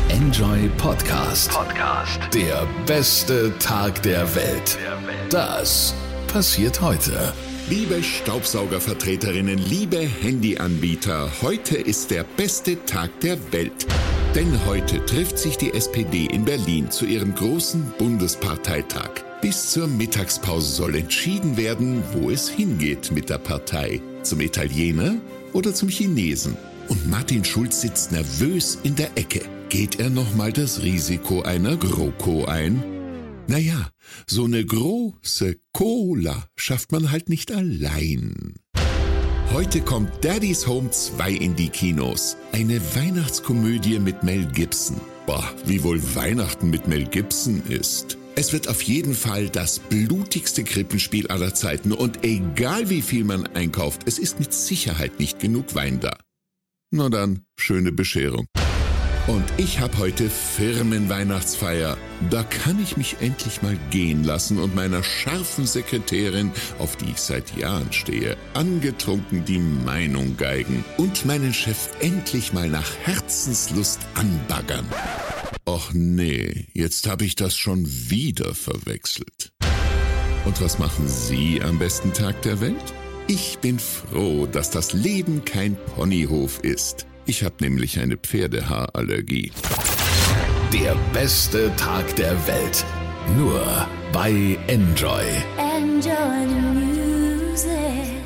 Enjoy Podcast. Der beste Tag der Welt. Das passiert heute. Liebe Staubsaugervertreterinnen, liebe Handyanbieter, heute ist der beste Tag der Welt. Denn heute trifft sich die SPD in Berlin zu ihrem großen Bundesparteitag. Bis zur Mittagspause soll entschieden werden, wo es hingeht mit der Partei. Zum Italiener oder zum Chinesen? Und Martin Schulz sitzt nervös in der Ecke. Geht er nochmal das Risiko einer GroKo ein? Naja, so eine große Cola schafft man halt nicht allein. Heute kommt Daddy's Home 2 in die Kinos. Eine Weihnachtskomödie mit Mel Gibson. Boah, wie wohl Weihnachten mit Mel Gibson ist. Es wird auf jeden Fall das blutigste Krippenspiel aller Zeiten. Und egal wie viel man einkauft, es ist mit Sicherheit nicht genug Wein da. Na dann, schöne Bescherung. Und ich habe heute Firmenweihnachtsfeier. Da kann ich mich endlich mal gehen lassen und meiner scharfen Sekretärin, auf die ich seit Jahren stehe, angetrunken die Meinung geigen und meinen Chef endlich mal nach Herzenslust anbaggern. Och nee, jetzt habe ich das schon wieder verwechselt. Und was machen Sie am besten Tag der Welt? Ich bin froh, dass das Leben kein Ponyhof ist. Ich habe nämlich eine Pferdehaarallergie. Der beste Tag der Welt. Nur bei Enjoy. Enjoy the music.